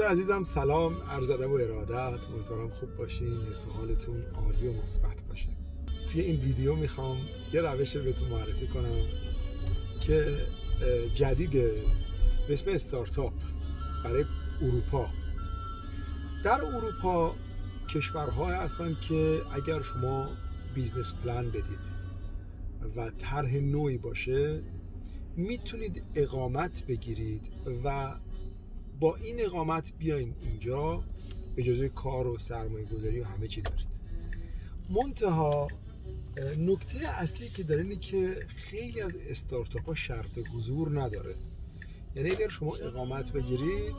عزیزم سلام، عرض ادب و ارادت. امیدوارم خوب باشین، حس و حالتون عالی و مثبت باشه. توی این ویدیو میخوام یه روش رو بهتون معرفی کنم که جدیده به اسم استارتاپ برای اروپا. در اروپا کشورها هستن که اگر شما بیزنس پلان بدید و طرح نوعی باشه میتونید اقامت بگیرید و با این اقامت بیاین اینجا، اجازه کار و سرمایه گذاری و همه چی دارید. منتها نکته اصلی که داره اینه که خیلی از استارتاپ ها شرط حضور نداره. یعنی اگر شما اقامت بگیرید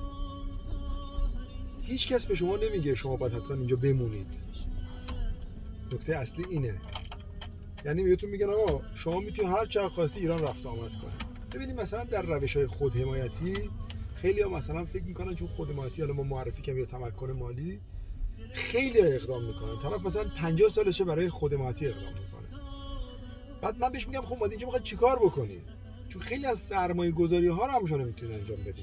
هیچ کس به شما نمیگه شما باید حتما اینجا بمونید. نکته اصلی اینه. یعنی بهتون میگن آقا شما میتونید هر چقدر خواستی ایران رفت آمد کنید. ببینید مثلا در روش‌های خودحمایتی خیلی ها مثلا فکر میکنن چون خودحمایتی حالا ما معرفی کردیم یا تمکن مالی خیلی اقدام میکنن. طرف مثلا 50 سالشه برای خودحمایتی اقدام میکنه. بعد من بهش میگم خب ما اینجا میخواید چیکار بکنید؟ چون خیلی از سرمایه گذاری ها رو هم شما نمیتونید انجام بدید.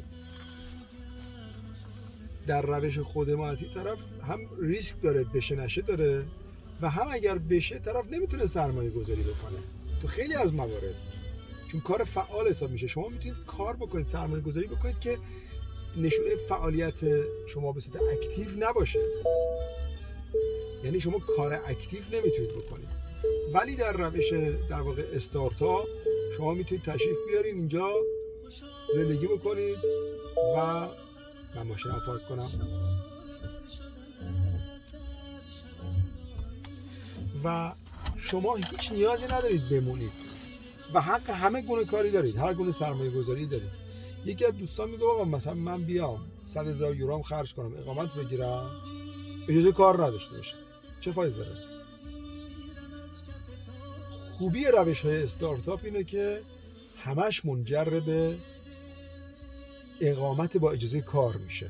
در روش خودحمایتی طرف هم ریسک داره، بشه نشه داره و هم اگر بشه طرف نمیتونه سرمایه گذاری بکنه تو خیلی از موارد، چون کار فعال حساب میشه. شما میتونید کار بکنید، سرمایه گذاری بکنید که نشونه فعالیت شما به صورت اکتیو نباشه. یعنی شما کار اکتیو نمیتونید بکنید، ولی در روش در واقع استارتاپ شما میتونید تشریف بیارین اینجا زندگی بکنید و من ماشینم پارک کنم و شما هیچ نیازی ندارید بمونید و حق همه گونه کاری دارید، هر گونه سرمایه گذاری دارید. یکی از دوستان میگه آقا مثلا من بیام 100,000 یورو خرج کنم اقامت بگیرم اجازه کار نداشته باشم، چه فایده داره؟ خوبی روش‌های استارتاپ اینه که همش منجر به اقامت با اجازه کار میشه.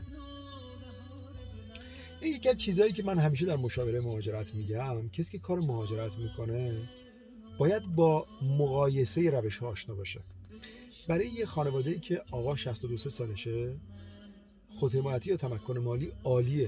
این یکی از چیزایی که من همیشه در مشاوره مهاجرت میگم، کسی که کار مهاجرت میکنه باید با مقایسه روش‌ها آشنا باشه. برای یه خانواده‌ای که آقا 62 سالشه خودحمایتی یا تمکن مالی عالیه،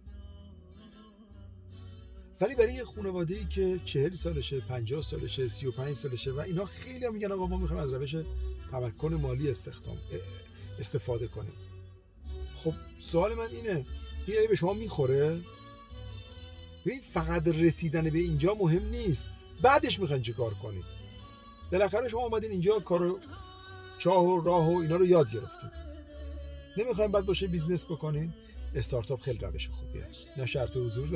ولی برای یه خانواده‌ای که 40 سالشه، 50 سالشه، 35 سالشه و اینا خیلی میگن آقا ما میخوایم از روش تمکن مالی استفاده کنیم. خب سوال من اینه این به شما میخوره؟ ببین فقط رسیدن به اینجا مهم نیست، بعدش میخواین چه کار کنید. بالاخره شما اومدین اینجا کارو چاه و راه و اینا رو یاد گرفتید، نمیخوایم بعد باشه بیزنس بکنین. استارتاپ خیلی روش خوبیه، نه شرط حضور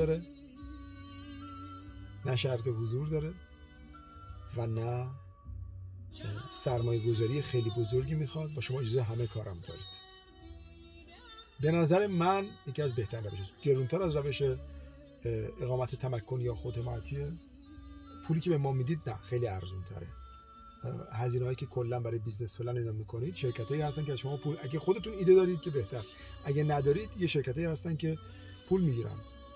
داره و نه سرمایه گذاری خیلی بزرگی میخواد و شما اجازه همه کارم دارید. به نظر من یکی از بهترین روش‌هاست. گرونتر از روش اقامت تمکن یا خودحمایتیه. پولی که به ما میدید نه، خیلی ارزون تره. هزینه‌هایی که کلا برای بیزنس پلن اینا میکنید، شرکتایی هستن که از شما پول، اگه خودتون ایده دارید که بهتر، اگه ندارید یه شرکتایی هستن که پول میگیرن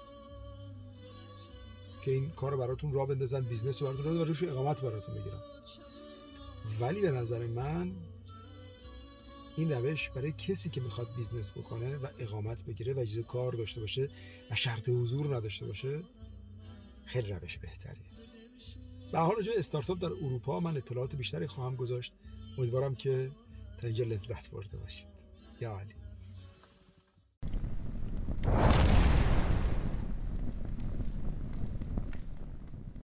که این کارو براتون راه بندازن، بیزنس رو براتون و روش اقامت براتون بگیرن. ولی به نظر من این روش برای کسی که میخواد بیزنس بکنه و اقامت بگیره و اجازه کار داشته باشه و شرط حضور نداشته باشه خیلی روش بهتریه. به هر حال استارتاپ در اروپا من اطلاعات بیشتری خواهم گذاشت. امیدوارم که تا اینجا لذت برده باشید. یا علی.